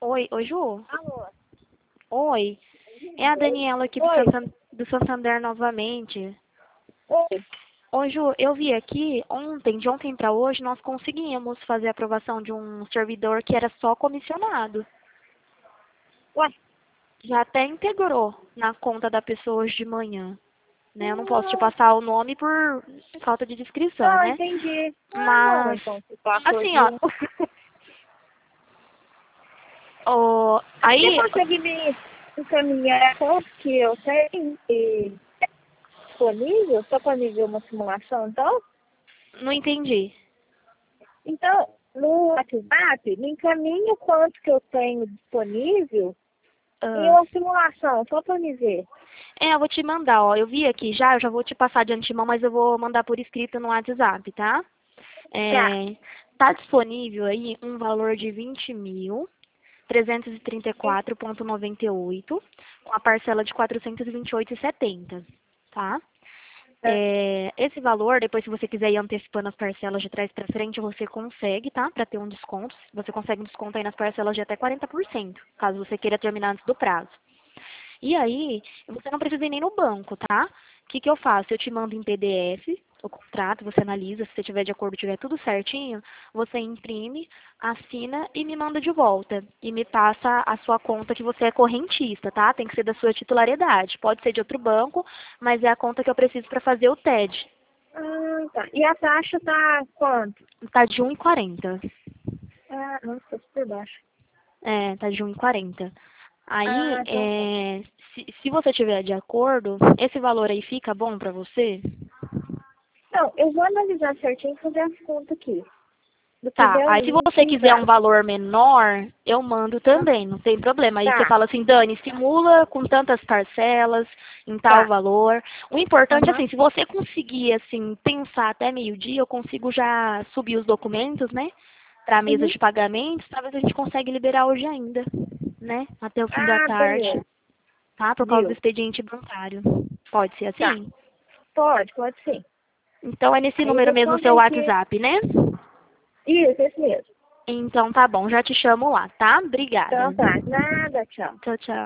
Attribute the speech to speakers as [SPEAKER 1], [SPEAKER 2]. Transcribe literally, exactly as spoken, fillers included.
[SPEAKER 1] Oi, oi, Ju.
[SPEAKER 2] Alô?
[SPEAKER 1] Oi. É a Daniela aqui do,
[SPEAKER 2] Oi?
[SPEAKER 1] Santan- do Santander novamente.
[SPEAKER 2] Oi?
[SPEAKER 1] Oi, Ju, eu vi aqui ontem, de ontem para hoje, nós conseguimos fazer a aprovação de um servidor que era só comissionado.
[SPEAKER 2] Ué?
[SPEAKER 1] Já até integrou na conta da pessoa hoje de manhã. Né? Eu não posso te
[SPEAKER 2] Não,
[SPEAKER 1] passar o nome por falta de descrição,
[SPEAKER 2] não,
[SPEAKER 1] né?
[SPEAKER 2] entendi. Ah, não,
[SPEAKER 1] Mas,
[SPEAKER 2] então se passou
[SPEAKER 1] assim,
[SPEAKER 2] de
[SPEAKER 1] ó,
[SPEAKER 2] um.
[SPEAKER 1] ó,
[SPEAKER 2] Você
[SPEAKER 1] aí,
[SPEAKER 2] consegue me encaminhar quanto que eu tenho e disponível? Só para me ver uma simulação, então?
[SPEAKER 1] não entendi.
[SPEAKER 2] Então, no WhatsApp, me encaminha quanto que eu tenho disponível e
[SPEAKER 1] Ah.
[SPEAKER 2] uma simulação, só para me ver.
[SPEAKER 1] É, eu vou te mandar, ó. Eu vi aqui já, eu já vou te passar de antemão, mas eu vou mandar por escrito no WhatsApp, tá?
[SPEAKER 2] Tá.
[SPEAKER 1] É, tá disponível aí um valor de vinte mil trezentos e trinta e quatro vírgula noventa e oito, com a parcela de quatrocentos e vinte e oito vírgula setenta, tá? É, esse valor, depois se você quiser ir antecipando as parcelas de trás para frente, você consegue, tá? Para ter um desconto. Você consegue um desconto aí nas parcelas de até quarenta por cento, caso você queira terminar antes do prazo. E aí, você não precisa ir nem no banco, tá? O que, que eu faço? Eu te mando em P D F o contrato, você analisa, se você tiver de acordo, tiver tudo certinho, você imprime, assina e me manda de volta. E me passa a sua conta que você é correntista, tá? Tem que ser da sua titularidade. Pode ser de outro banco, mas é a conta que eu preciso para fazer o T E D.
[SPEAKER 2] Ah, tá. E a taxa tá quanto?
[SPEAKER 1] Tá de um e quarenta.
[SPEAKER 2] Ah, nossa, tá super baixo.
[SPEAKER 1] É, tá de um e quarenta. Aí,
[SPEAKER 2] Ah, então tá.
[SPEAKER 1] é, se, se você tiver de acordo, esse valor aí fica bom para você?
[SPEAKER 2] Não, eu vou analisar certinho e fazer as contas aqui. Do que
[SPEAKER 1] Tá,
[SPEAKER 2] der
[SPEAKER 1] aí se
[SPEAKER 2] um
[SPEAKER 1] você quiser um
[SPEAKER 2] exato.
[SPEAKER 1] valor menor, eu mando
[SPEAKER 2] Ah,
[SPEAKER 1] também, não tem problema. Aí você
[SPEAKER 2] tá,
[SPEAKER 1] fala assim, Dani, simula com tantas parcelas, em tal
[SPEAKER 2] tá.
[SPEAKER 1] valor. O importante,
[SPEAKER 2] Aham.
[SPEAKER 1] assim, se você conseguir, assim, pensar até meio-dia, eu consigo já subir os documentos, né, para a mesa
[SPEAKER 2] Uhum.
[SPEAKER 1] de pagamentos, talvez a gente consiga liberar hoje ainda, né, até o fim da
[SPEAKER 2] Ah,
[SPEAKER 1] tarde,
[SPEAKER 2] beleza.
[SPEAKER 1] tá, por causa do
[SPEAKER 2] Viu?
[SPEAKER 1] expediente bancário. Pode ser
[SPEAKER 2] Tá.
[SPEAKER 1] assim?
[SPEAKER 2] Pode, pode sim.
[SPEAKER 1] Então é nesse
[SPEAKER 2] Aí eu
[SPEAKER 1] número
[SPEAKER 2] vou
[SPEAKER 1] mesmo
[SPEAKER 2] só
[SPEAKER 1] no seu
[SPEAKER 2] ver aqui.
[SPEAKER 1] WhatsApp, né?
[SPEAKER 2] Isso, esse mesmo.
[SPEAKER 1] Então tá bom, já te chamo lá, tá?
[SPEAKER 2] Então
[SPEAKER 1] Obrigada.
[SPEAKER 2] tá. Nada, tchau.
[SPEAKER 1] Tchau, tchau.